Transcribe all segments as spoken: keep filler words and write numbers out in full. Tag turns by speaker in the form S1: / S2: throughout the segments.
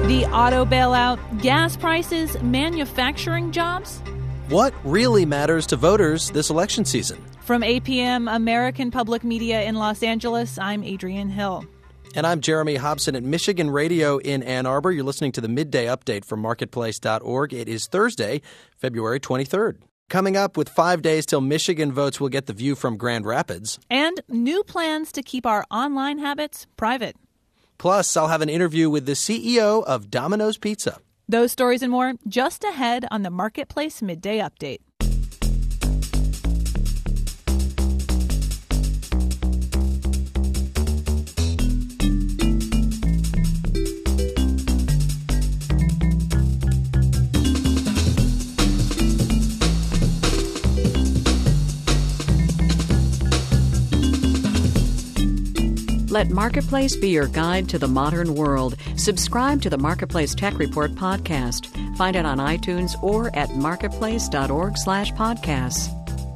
S1: The auto bailout, gas prices, manufacturing jobs.
S2: What really matters to voters this election season?
S1: From A P M American Public Media in Los Angeles, I'm Adrienne Hill.
S2: And I'm Jeremy Hobson at Michigan Radio in Ann Arbor. You're listening to the Midday Update from marketplace dot org. It is Thursday, February twenty-third. Coming up, with five days till Michigan votes, we'll get the view from Grand Rapids.
S1: And new plans to keep our online habits private.
S2: Plus, I'll have an interview with the C E O of Domino's Pizza.
S1: Those stories and more just ahead on the Marketplace Midday Update.
S3: Let Marketplace be your guide to the modern world. Subscribe to the Marketplace Tech Report podcast. Find it on iTunes or at marketplace dot org slash podcasts.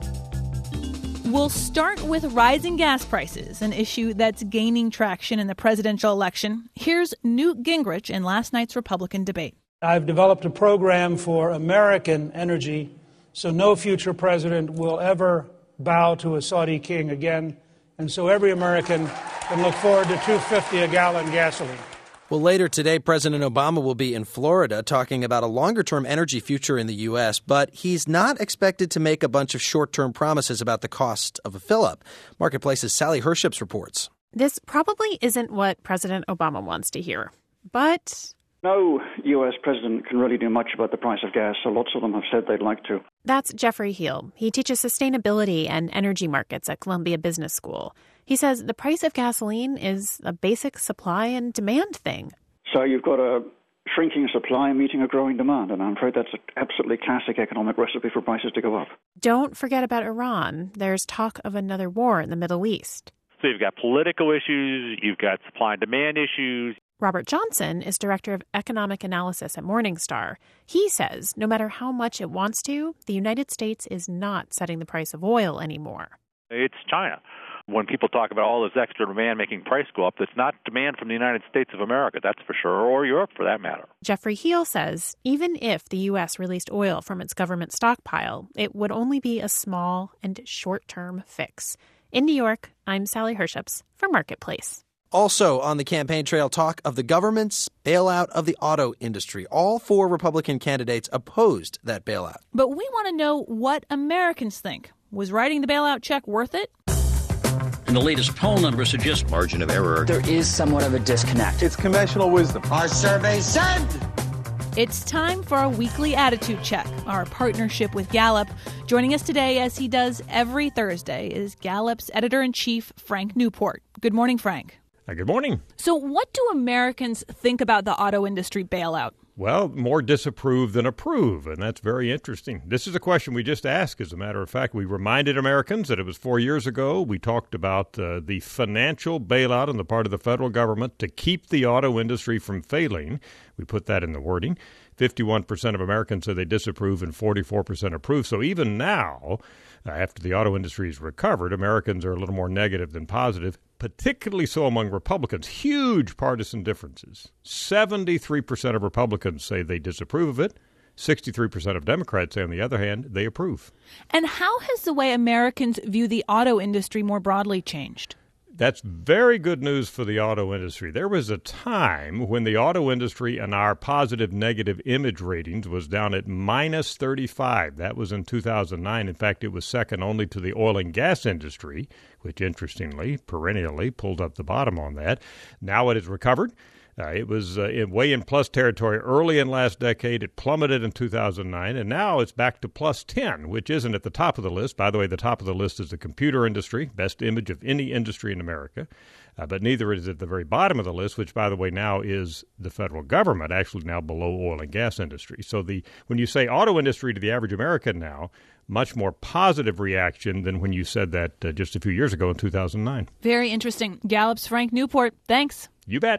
S1: We'll start with rising gas prices, an issue that's gaining traction in the presidential election. Here's Newt Gingrich in last night's Republican debate.
S4: I've developed a program for American energy, so no future president will ever bow to a Saudi king again. And so every American can look forward to two dollars and fifty cents a gallon gasoline.
S2: Well, later today, President Obama will be in Florida talking about a longer-term energy future in the U S, but he's not expected to make a bunch of short-term promises about the cost of a fill-up. Marketplace's Sally Herships reports.
S5: This probably isn't what President Obama wants to hear, but
S6: no U S president can really do much about the price of gas, so lots of them have said they'd like to.
S5: That's Jeffrey Heel. He teaches sustainability and energy markets at Columbia Business School. He says the price of gasoline is a basic supply and demand thing.
S6: So you've got a shrinking supply meeting a growing demand, and I'm afraid that's an absolutely classic economic recipe for prices to go up.
S5: Don't forget about Iran. There's talk of another war in the Middle East.
S7: So you've got political issues, you've got supply and demand issues.
S5: Robert Johnson is director of economic analysis at Morningstar. He says no matter how much it wants to, the United States is not setting the price of oil anymore.
S7: It's China. When people talk about all this extra demand making price go up, it's not demand from the United States of America, that's for sure, or Europe for that matter.
S5: Jeffrey Heel says even if the U S released oil from its government stockpile, it would only be a small and short-term fix. In New York, I'm Sally Herships for Marketplace.
S2: Also on the campaign trail, talk of the government's bailout of the auto industry. All four Republican candidates opposed that bailout.
S1: But we want to know what Americans think. Was writing the bailout check worth it?
S8: And the latest poll numbers suggest margin of error.
S9: There is somewhat of a disconnect.
S10: It's conventional wisdom.
S11: Our survey said.
S1: It's time for our weekly attitude check, our partnership with Gallup. Joining us today, as he does every Thursday, is Gallup's editor-in-chief, Frank Newport. Good morning, Frank.
S12: Uh, good morning.
S1: So what do Americans think about the auto industry bailout?
S12: Well, more disapprove than approve, and that's very interesting. This is a question we just asked, as a matter of fact. We reminded Americans that it was four years ago. We talked about uh, the financial bailout on the part of the federal government to keep the auto industry from failing. We put that in the wording. fifty-one percent of Americans say they disapprove and forty-four percent approve. So even now, uh, after the auto industry has recovered, Americans are a little more negative than positive, particularly so among Republicans. Huge partisan differences. seventy-three percent of Republicans say they disapprove of it. sixty-three percent of Democrats say, on the other hand, they approve.
S1: And how has the way Americans view the auto industry more broadly changed?
S12: That's very good news for the auto industry. There was a time when the auto industry and our positive-negative image ratings was down at minus thirty-five. That was in two thousand nine. In fact, it was second only to the oil and gas industry, which, interestingly, perennially pulled up the bottom on that. Now it has recovered. Uh, it was uh, in, way in plus territory early in last decade. It plummeted in two thousand nine, and now it's back to plus ten, which isn't at the top of the list. By the way, the top of the list is the computer industry, best image of any industry in America. Uh, but neither is at the very bottom of the list, which, by the way, now is the federal government, actually now below oil and gas industry. So the when you say auto industry to the average American now, much more positive reaction than when you said that uh, just a few years ago in two thousand nine.
S1: Very interesting. Gallup's Frank Newport. Thanks.
S12: You bet.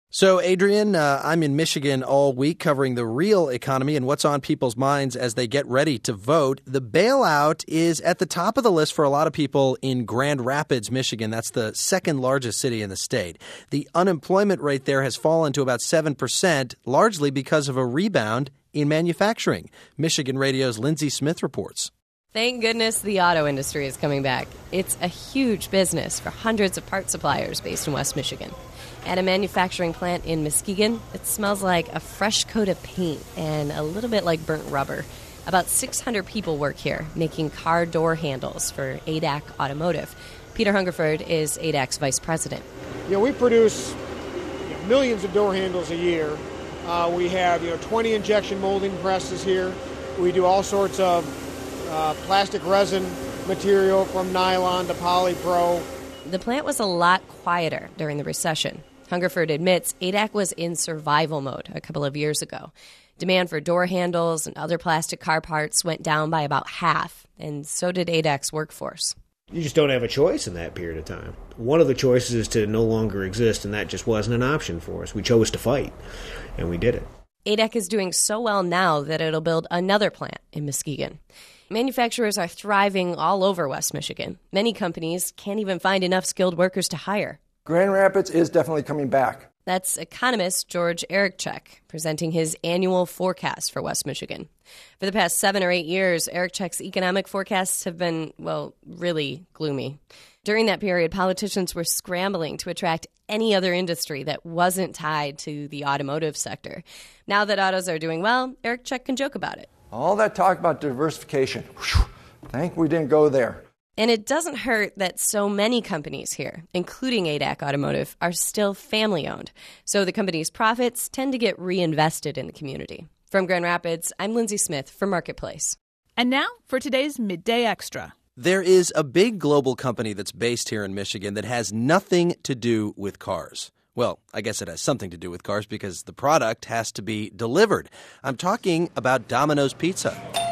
S2: So, Adrian, uh, I'm in Michigan all week covering the real economy and what's on people's minds as they get ready to vote. The bailout is at the top of the list for a lot of people in Grand Rapids, Michigan. That's the second largest city in the state. The unemployment rate there has fallen to about seven percent, largely because of a rebound in manufacturing. Michigan Radio's Lindsay Smith reports.
S10: Thank goodness the auto industry is coming back. It's a huge business for hundreds of part suppliers based in West Michigan. At a manufacturing plant in Muskegon, it smells like a fresh coat of paint and a little bit like burnt rubber. About six hundred people work here, making car door handles for A D A C Automotive. Peter Hungerford is A D A C's vice president.
S11: You know, we produce you know, millions of door handles a year. Uh, we have you know twenty injection molding presses here. We do all sorts of uh, plastic resin material from nylon to polypro.
S10: The plant was a lot quieter during the recession. Hungerford admits A D A C was in survival mode a couple of years ago. Demand for door handles and other plastic car parts went down by about half, and so did A D A C's workforce.
S13: You just don't have a choice in that period of time. One of the choices is to no longer exist, and that just wasn't an option for us. We chose to fight, and we did it.
S10: A D A C is doing so well now that it'll build another plant in Muskegon. Manufacturers are thriving all over West Michigan. Many companies can't even find enough skilled workers to hire.
S14: Grand Rapids is definitely coming back.
S10: That's economist George Erichek presenting his annual forecast for West Michigan. For the past seven or eight years, Erichek's economic forecasts have been, well, really gloomy. During that period, politicians were scrambling to attract any other industry that wasn't tied to the automotive sector. Now that autos are doing well, Erichek can joke about it.
S14: All that talk about diversification, whew, thank we didn't go there.
S10: And it doesn't hurt that so many companies here, including A D A C Automotive, are still family-owned. So the company's profits tend to get reinvested in the community. From Grand Rapids, I'm Lindsay Smith for Marketplace.
S1: And now for today's Midday Extra.
S2: There is a big global company that's based here in Michigan that has nothing to do with cars. Well, I guess it has something to do with cars because the product has to be delivered. I'm talking about Domino's Pizza.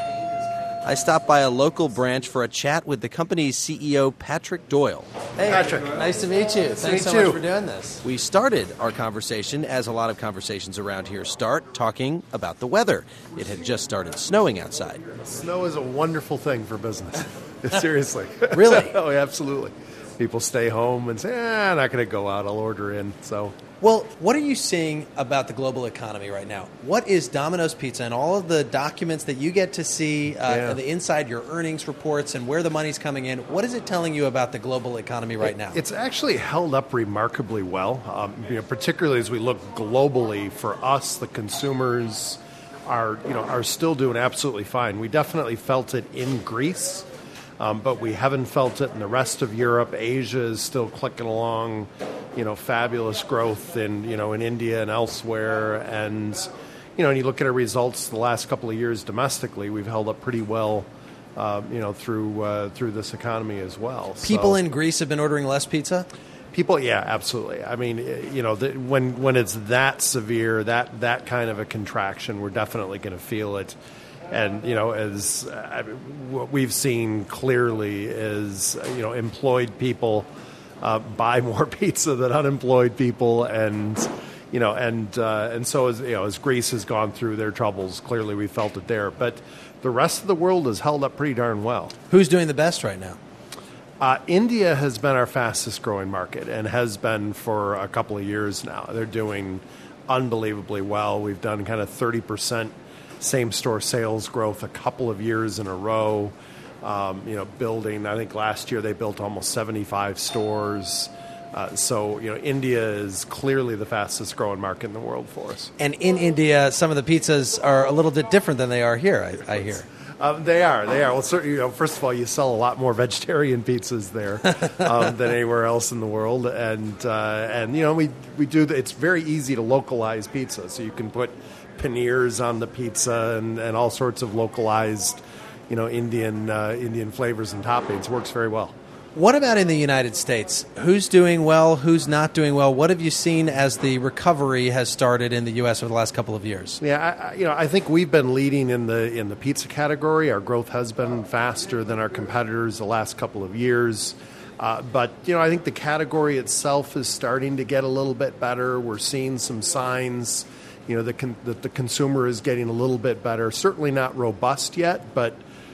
S2: I stopped by a local branch for a chat with the company's C E O, Patrick Doyle.
S15: Hey, Patrick.
S2: Nice to meet you.
S15: Nice
S2: Thanks
S15: to
S2: so
S15: meet
S2: much
S15: you.
S2: for doing this. We started our conversation, as a lot of conversations around here start, talking about the weather. It had just started snowing outside.
S15: Snow is a wonderful thing for business. Seriously.
S2: Really?
S15: Oh, absolutely. People stay home and say, eh, I'm not going to go out. I'll order in. So,
S2: well, what are you seeing about the global economy right now? What is Domino's Pizza and all of the documents that you get to see, uh,
S15: Yeah.
S2: the inside your earnings reports and where the money's coming in? What is it telling you about the global economy right now?
S15: It's actually held up remarkably well, um, you know, particularly as we look globally. For us, the consumers are, you know, are still doing absolutely fine. We definitely felt it in Greece. Um, but we haven't felt it in the rest of Europe. Asia is still clicking along, you know, fabulous growth in, you know, in India and elsewhere. And, you know, and you look at our results the last couple of years domestically, we've held up pretty well, uh, you know, through uh, through this economy as well.
S2: People
S15: So,
S2: in Greece have been ordering less pizza?
S15: People, yeah, absolutely. I mean, you know, the, when when it's that severe, that that kind of a contraction, we're definitely going to feel it. And, you know, as uh, what we've seen clearly is, you know, employed people uh, buy more pizza than unemployed people. And, you know, and uh, and so, as you know, as Greece has gone through their troubles, clearly we felt it there. But the rest of the world has held up pretty darn well.
S2: Who's doing the best right now?
S15: Uh, India has been our fastest growing market and has been for a couple of years now. They're doing unbelievably well. We've done kind of thirty percent same-store sales growth a couple of years in a row. Um, you know, building, I think last year they built almost seventy-five stores. Uh, so, you know, India is clearly the fastest growing market in the world for us.
S2: And in India, some of the pizzas are a little bit different than they are here, I, I hear.
S15: Uh, they are. They are. Well, certainly, you know, first of all, you sell a lot more vegetarian pizzas there um, than anywhere else in the world, and uh, and you know, we we do. It's very easy to localize pizza, so you can put paneers on the pizza and, and all sorts of localized, you know, Indian uh, Indian flavors and toppings. Works very well.
S2: What about in the United States? Who's doing well? Who's not doing well? What have you seen as the recovery has started in the U S over the last couple of years?
S15: Yeah, I, you know, I think we've been leading in the in the pizza category. Our growth has been faster than our competitors the last couple of years. Uh, but, you know, I think the category itself is starting to get a little bit better. We're seeing some signs, you know, that con- that the consumer is getting a little bit better. Certainly not robust yet, but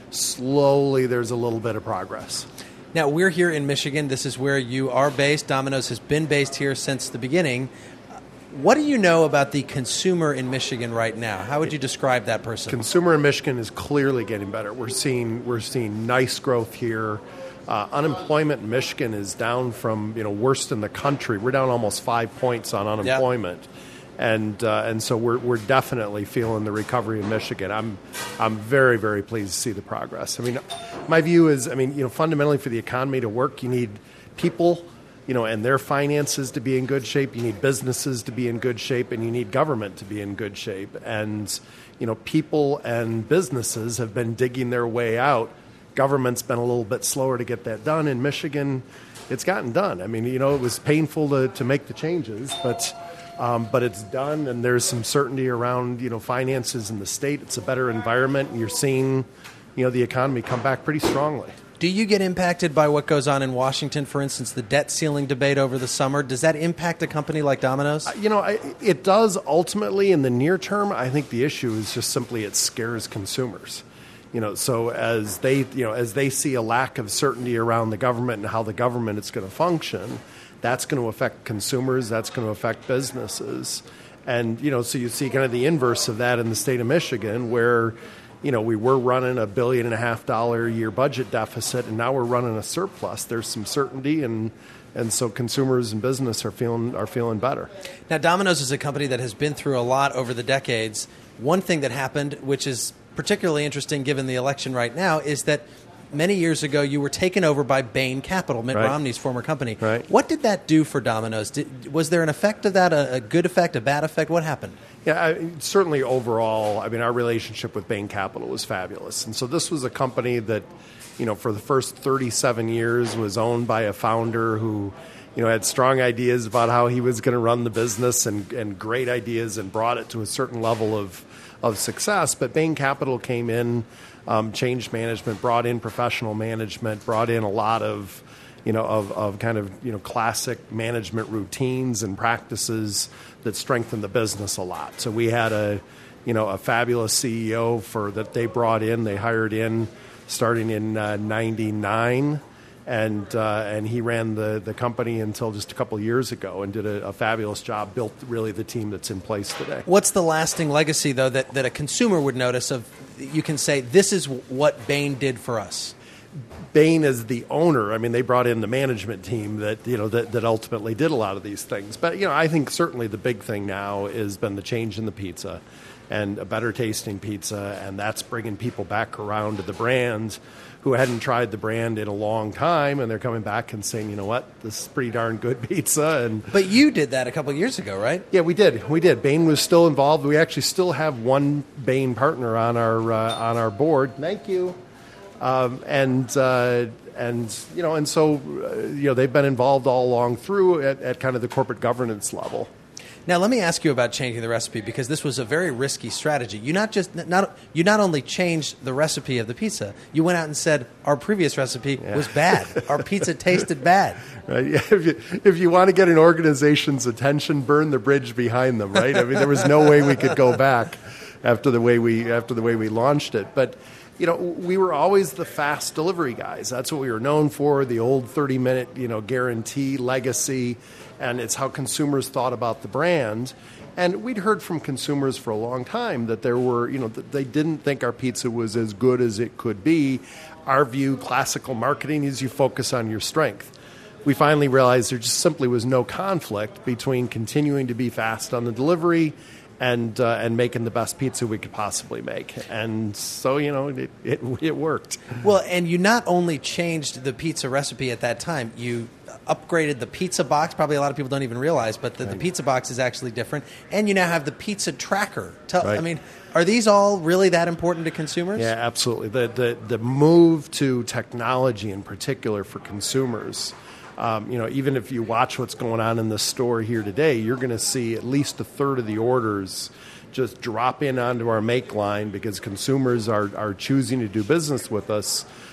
S15: slowly there's a little bit of progress.
S2: Now, we're here in Michigan. This is where you are based. Domino's has been based here since the beginning. What do you know about the consumer in Michigan right now? How would you describe that person?
S15: Consumer in Michigan is clearly getting better. We're seeing we're seeing nice growth here. Uh, unemployment in Michigan is down from, you know, worst in the country. We're down almost five points on unemployment. Yep. And uh, and so we're we're definitely feeling the recovery in Michigan. I'm I'm very, very pleased to see the progress. I mean, my view is, I mean, you know, fundamentally for the economy to work, you need people, you know, and their finances to be in good shape. You need businesses to be in good shape, and you need government to be in good shape. And, you know, people and businesses have been digging their way out. Government's been a little bit slower to get that done. In Michigan, it's gotten done. I mean, you know, it was painful to, to make the changes, but um, but it's done, and there's some certainty around, you know, finances in the state. It's a better environment, and you're seeing, you know, the economy come back pretty strongly.
S2: Do you get impacted by what goes on in Washington, for instance, the debt ceiling debate over the summer? Does that impact a company like Domino's?
S15: You know, I, it does ultimately in the near term. I think the issue is just simply it scares consumers. You know, so as they, you know, as they see a lack of certainty around the government and how the government is going to function, that's going to affect consumers. That's going to affect businesses. And, you know, so you see kind of the inverse of that in the state of Michigan, where, you know, we were running a billion and a half dollar a year budget deficit, and now we're running a surplus. There's some certainty, and and so consumers and business are feeling are feeling better.
S2: Now, Domino's is a company that has been through a lot over the decades. One thing that happened, which is particularly interesting given the election right now, is that many years ago you were taken over by Bain Capital, Mitt
S15: right.
S2: Romney's former company.
S15: Right.
S2: What did that do for Domino's? Did, was there an effect of that, a, a good effect, a bad effect? What happened?
S15: Yeah, I, certainly overall, I mean, our relationship with Bain Capital was fabulous. And so this was a company that, you know, for the first thirty-seven years was owned by a founder who, you know, had strong ideas about how he was going to run the business and, and great ideas and brought it to a certain level of, of success. But Bain Capital came in, um, changed management, brought in professional management, brought in a lot of, you know, of, of kind of, you know, classic management routines and practices that strengthened the business a lot. So we had a, you know, a fabulous C E O for that they brought in, they hired in starting in uh, ninety-nine. And uh, and he ran the, the company until just a couple of years ago and did a, a fabulous job, built really the team that's in place today.
S2: What's the lasting legacy, though, that, that a consumer would notice of, you can say, this is what Bain did for us?
S15: Bain is the owner. I mean, they brought in the management team that, you know, that, that ultimately did a lot of these things. But, you know, I think certainly the big thing now has been the change in the pizza and a better tasting pizza, and that's bringing people back around to the brand who hadn't tried the brand in a long time, and they're coming back and saying, you know what, this is pretty darn good pizza. And
S2: But you did that a couple of years ago, right?
S15: Yeah, we did. We did. Bain was still involved. We actually still have one Bain partner on our uh, on our board. Thank you. Um, and uh, and you know, and so uh, you know, they've been involved all along through at, at kind of the corporate governance level.
S2: Now, let me ask you about changing the recipe, because this was a very risky strategy. You not just not you not only changed the recipe of the pizza, you went out and said our previous recipe yeah. was bad. Our pizza tasted bad.
S15: Right? Yeah, if you, if you want to get an organization's attention, burn the bridge behind them. Right? I mean, there was no way we could go back after the way we after the way we launched it, but. You know, we were always the fast delivery guys. That's what we were known for, the old thirty-minute, you know, guarantee legacy, and it's how consumers thought about the brand. And we'd heard from consumers for a long time that there were, you know, that they didn't think our pizza was as good as it could be. Our view, classical marketing, is you focus on your strength. We finally realized there just simply was no conflict between continuing to be fast on the delivery and uh, and making the best pizza we could possibly make. And so, you know, it, it it worked.
S2: Well, and you not only changed the pizza recipe at that time, you upgraded the pizza box. Probably a lot of people don't even realize, but the, right. the pizza box is actually different. And you now have the pizza tracker. Tell,
S15: right.
S2: I mean, are these all really that important to consumers?
S15: Yeah, absolutely. The, the, the move to technology in particular for consumers, Um, you know, even if you watch what's going on in the store here today, you're going to see at least a third of the orders just drop in onto our make line because consumers are, are choosing to do business with us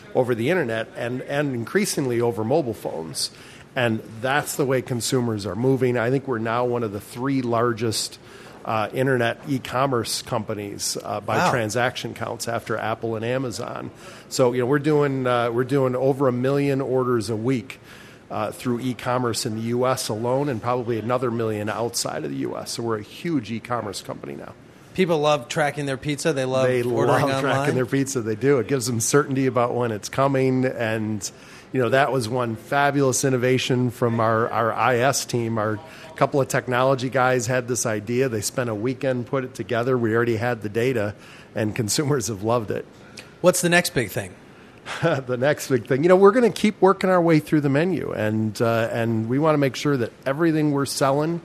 S15: over the internet and, and increasingly over mobile phones. And that's the way consumers are moving. I think we're now one of the three largest uh, internet e-commerce companies uh, by wow. transaction counts after Apple and Amazon. So, you know, we're doing uh, we're doing over a million orders a week uh, through e-commerce in the U S alone, and probably another million outside of the U S. So we're a huge e-commerce company now.
S2: People love tracking their pizza. They love
S15: they
S2: ordering
S15: love
S2: online.
S15: tracking their pizza. They do. It gives them certainty about when it's coming. And, you know, that was one fabulous innovation from our, our I S team. Our couple of technology guys had this idea. They spent a weekend, put it together. We already had the data, and consumers have loved it.
S2: What's the next big thing?
S15: The next big thing, you know, we're going to keep working our way through the menu, and uh, and we want to make sure that everything we're selling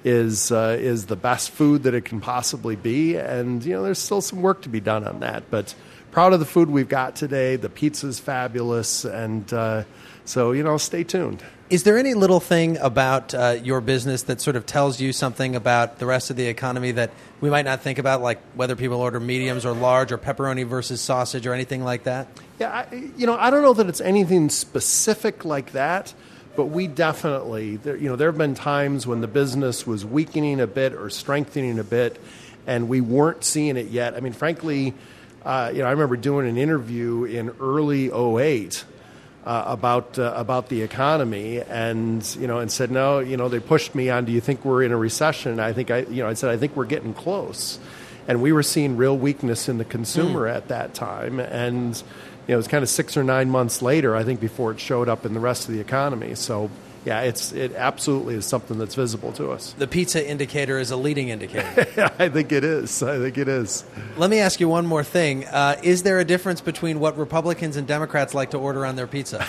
S15: is uh, is the best food that it can possibly be. And, you know, there's still some work to be done on that. But proud of the food we've got today. The pizza's fabulous. And uh, so, you know, stay tuned.
S2: Is there any little thing about uh, your business that sort of tells you something about the rest of the economy that we might not think about, like whether people order mediums or large or pepperoni versus sausage or anything like that?
S15: Yeah, I, you know, I don't know that it's anything specific like that. But we definitely, you know, there have been times when the business was weakening a bit or strengthening a bit, and we weren't seeing it yet. I mean, frankly, uh, you know, I remember doing an interview in early oh eight uh, about uh, about the economy, and you know, and said, no, you know, they pushed me on, do you think we're in a recession? I think I, you know, I said, I think we're getting close, and we were seeing real weakness in the consumer mm. at that time, and. You know, it was kind of six or nine months later, I think, before it showed up in the rest of the economy. So, yeah, it's it absolutely is something that's visible to us.
S2: The pizza indicator is a leading indicator.
S15: I think it is. I think it is.
S2: Let me ask you one more thing. Uh, is there a difference between what Republicans and Democrats like to order on their pizza?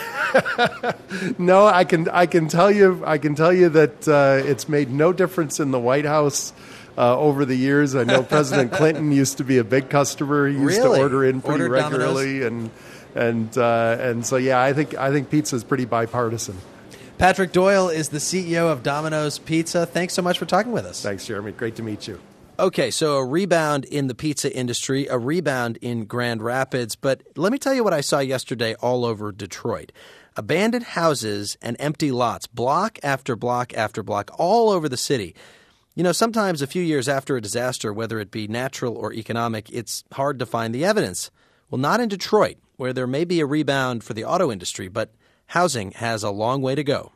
S15: No, I can I can tell you I can tell you that uh, it's made no difference in the White House. Uh, over the years, I know President Clinton used to be a big customer. He used
S2: really?
S15: to order in pretty
S2: order
S15: regularly,
S2: Domino's?
S15: and and uh, and so yeah, I think I think pizza is pretty bipartisan.
S2: Patrick Doyle is the C E O of Domino's Pizza. Thanks so much for talking with us.
S15: Thanks, Jeremy. Great to meet you.
S2: Okay, so a rebound in the pizza industry, a rebound in Grand Rapids, but let me tell you what I saw yesterday all over Detroit. Abandoned houses and empty lots, block after block after block, all over the city. You know, sometimes a few years after a disaster, whether it be natural or economic, it's hard to find the evidence. Well, not in Detroit, where there may be a rebound for the auto industry, but housing has a long way to go.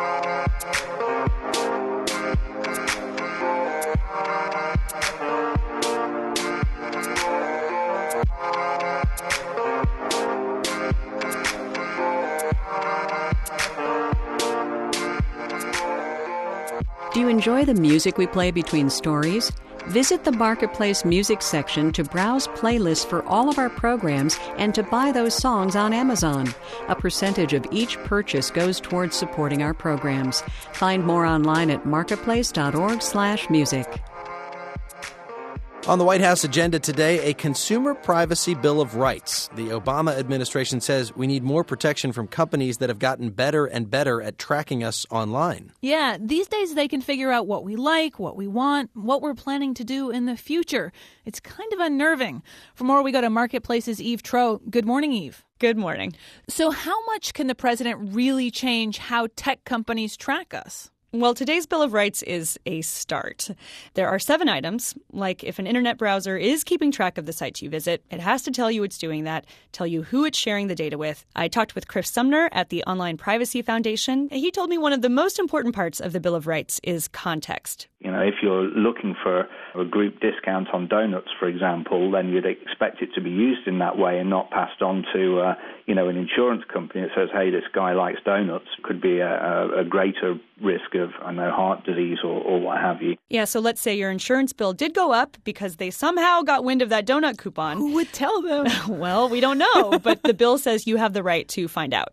S3: Do you enjoy the music we play between stories? Visit the Marketplace Music section to browse playlists for all of our programs and to buy those songs on Amazon. A percentage of each purchase goes towards supporting our programs. Find more online at marketplace.org slash music.
S2: On the White House agenda today, a Consumer Privacy Bill of Rights. The Obama administration says we need more protection from companies that have gotten better and better at tracking us online.
S1: Yeah, these days they can figure out what we like, what we want, what we're planning to do in the future. It's kind of unnerving. For more, we go to Marketplace's Eve Troeh. Good morning, Eve.
S16: Good morning.
S1: So how much can the president really change how tech companies track us?
S16: Well, today's Bill of Rights is a start. There are seven items, like if an internet browser is keeping track of the sites you visit, it has to tell you it's doing that, tell you who it's sharing the data with. I talked with Chris Sumner at the Online Privacy Foundation. He told me one of the most important parts of the Bill of Rights is context.
S17: You know, if you're looking for a group discount on donuts, for example, then you'd expect it to be used in that way and not passed on to, uh, you know, an insurance company that says, hey, this guy likes donuts. Could be a, a, a greater risk of, I know, heart disease or, or what have you.
S16: Yeah, so let's say your insurance bill did go up because they somehow got wind of that donut coupon.
S1: Who would tell them?
S16: Well, we don't know, but the bill says you have the right to find out.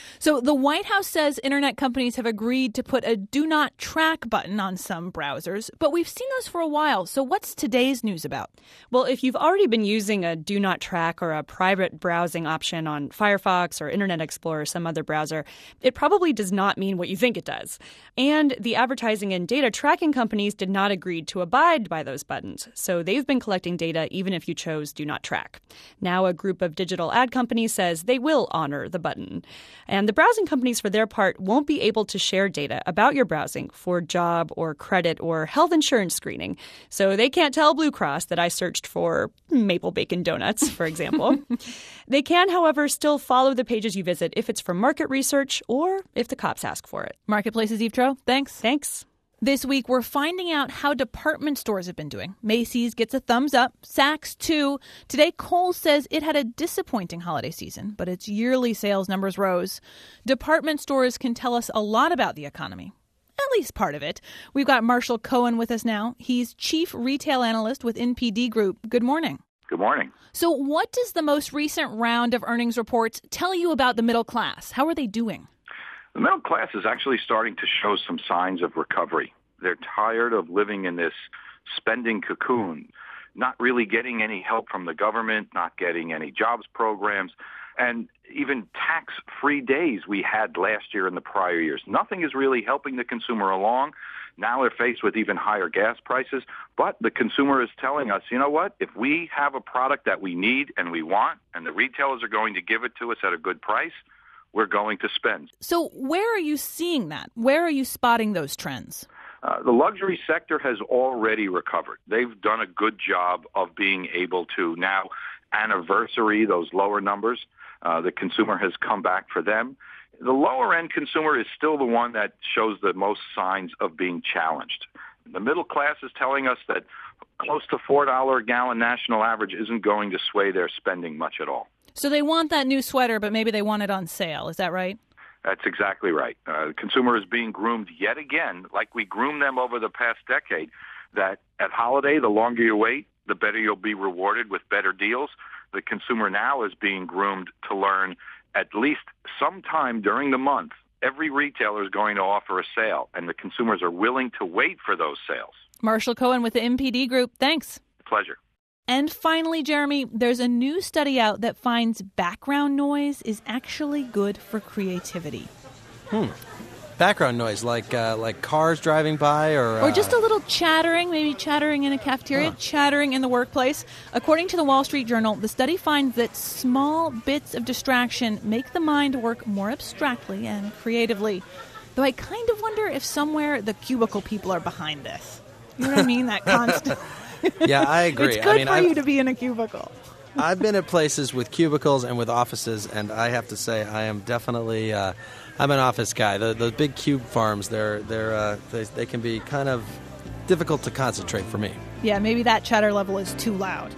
S1: So the White House says internet companies have agreed to put a do not track button on some browsers, but we've seen those for a while. So what's today's news about?
S16: Well, if you've already been using a do not track or a private browsing option on Firefox or Internet Explorer or some other browser, it probably does not mean what you think it does. And the advertising and data tracking companies did not agree to abide by those buttons. So they've been collecting data even if you chose do not track. Now a group of digital ad companies says they will honor the button. And the browsing companies, for their part, won't be able to share data about your browsing for job or credit or health insurance screening. So they can't tell Blue Cross that I searched for maple bacon donuts, for example. They can, however, still follow the pages you visit if it's for market research or if the cops ask for it.
S1: Marketplace's Eve Tro, thanks.
S16: Thanks.
S1: This week, we're finding out how department stores have been doing. Macy's gets a thumbs up, Saks too. Today, Kohl's says it had a disappointing holiday season, but its yearly sales numbers rose. Department stores can tell us a lot about the economy, at least part of it. We've got Marshall Cohen with us now. He's chief retail analyst with N P D Group. Good morning.
S18: Good morning.
S1: So what does the most recent round of earnings reports tell you about the middle class? How are they doing?
S18: The middle class is actually starting to show some signs of recovery. They're tired of living in this spending cocoon, not really getting any help from the government, not getting any jobs programs, and even tax-free days we had last year and the prior years. Nothing is really helping the consumer along. Now they're faced with even higher gas prices, but the consumer is telling us, you know what, if we have a product that we need and we want, and the retailers are going to give it to us at a good price, we're going to spend.
S1: So where are you seeing that? Where are you spotting those trends?
S18: Uh, the luxury sector has already recovered. They've done a good job of being able to now anniversary those lower numbers. Uh, the consumer has come back for them. The lower-end consumer is still the one that shows the most signs of being challenged. The middle class is telling us that close to four dollars a gallon national average isn't going to sway their spending much at all.
S1: So they want that new sweater, but maybe they want it on sale. Is that right?
S18: That's exactly right. Uh, the consumer is being groomed yet again, like we groomed them over the past decade, that at holiday, the longer you wait, the better you'll be rewarded with better deals. The consumer now is being groomed to learn at least sometime during the month, every retailer is going to offer a sale, and the consumers are willing to wait for those sales.
S1: Marshall Cohen with the N P D Group. Thanks.
S18: Pleasure.
S1: And finally, Jeremy, there's a new study out that finds background noise is actually good for creativity.
S2: Hmm. Background noise, like uh, like cars driving by or... Uh...
S1: Or just a little chattering, maybe chattering in a cafeteria, huh. chattering in the workplace. According to the Wall Street Journal, the study finds that small bits of distraction make the mind work more abstractly and creatively. Though I kind of wonder if somewhere the cubicle people are behind this. You know what I mean? That constant...
S2: Yeah, I agree.
S1: It's good
S2: I mean,
S1: for
S2: I've,
S1: you to be in a cubicle.
S2: I've been at places with cubicles and with offices, and I have to say I am definitely uh, I'm an office guy. The, those big cube farms, they're they're uh, they, they can be kind of difficult to concentrate for me.
S1: Yeah, maybe that chatter level is too loud.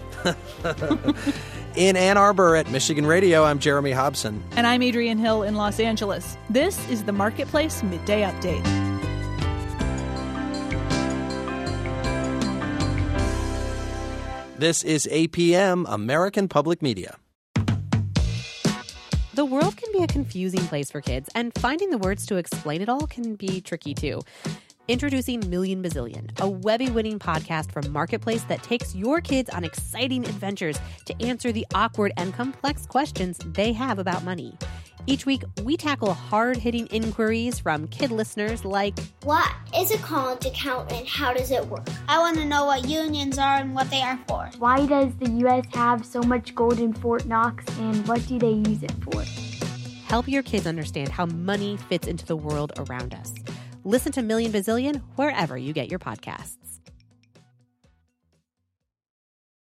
S2: In Ann Arbor at Michigan Radio, I'm Jeremy Hobson.
S1: And I'm Adrienne Hill in Los Angeles. This is the Marketplace Midday Update.
S2: This is A P M, American Public Media.
S19: The world can be a confusing place for kids, and finding the words to explain it all can be tricky too. Introducing Million Bazillion, a Webby-winning podcast from Marketplace that takes your kids on exciting adventures to answer the awkward and complex questions they have about money. Each week, we tackle hard-hitting inquiries from kid listeners like,
S20: what is a college account and how does it work? I want to know what unions are and what they are for.
S21: Why does the U S have so much gold in Fort Knox and what do they use it for?
S19: Help your kids understand how money fits into the world around us. Listen to Million Bazillion wherever you get your podcasts.